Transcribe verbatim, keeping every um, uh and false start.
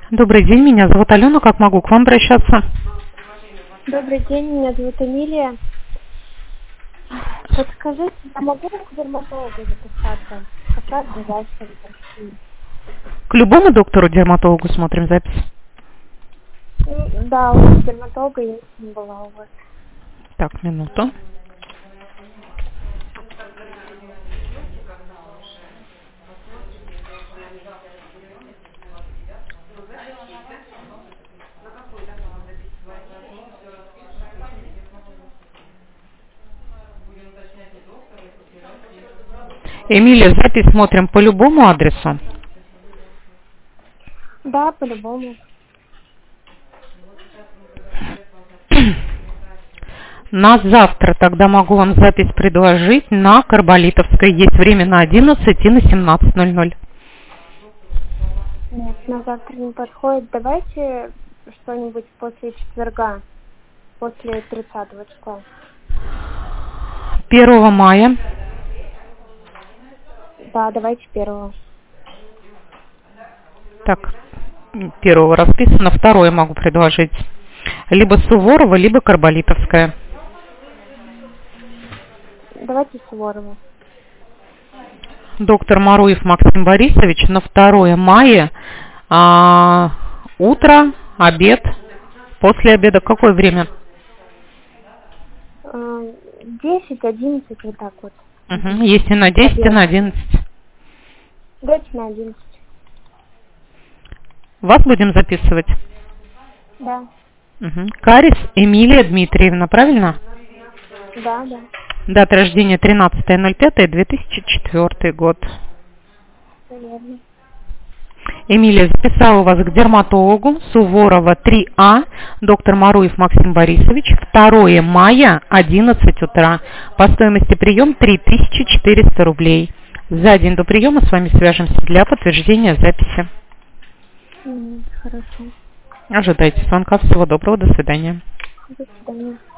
Добрый день, меня зовут Алена. Как могу к вам обращаться? Добрый день, меня зовут Эмилия. Подскажите, я могу к дерматологу записаться? Как раз ближайший в России. К любому доктору-дерматологу смотрим запись. Ну, да, у дерматолога я не была у вас. Так, минуту. Эмилия, запись смотрим по любому адресу. Да, по-любому. На завтра тогда могу вам запись предложить на Карболитовской. Есть время на одиннадцать и на семнадцать ноль ноль. Нет, на завтра не подходит. Давайте что-нибудь после четверга, после тридцатого числа. первого мая. Да, давайте первого. Так, первого расписано, второе могу предложить. Либо Суворова, либо Карболитовская. Давайте Суворова. Доктор Маруев Максим Борисович на второе мая. А, утро, обед, после обеда. Какое время? десять, одиннадцать, вот так вот. Угу. Есть и на десять, и на одиннадцать. Давайте на одиннадцать. Вас будем записывать? Да. Угу. Карис Эмилия Дмитриевна, правильно? Да, да. Дата рождения тринадцатое ноль пятое две тысячи четвёртый год. Наверное. Эмилия, записала вас к дерматологу Суворова три А, доктор Маруев Максим Борисович, второе мая, одиннадцать утра. По стоимости прием три тысячи четыреста рублей. За день до приема с вами свяжемся для подтверждения записи. Mm, хорошо. Ожидайте звонка. Всего доброго. До свидания. До свидания.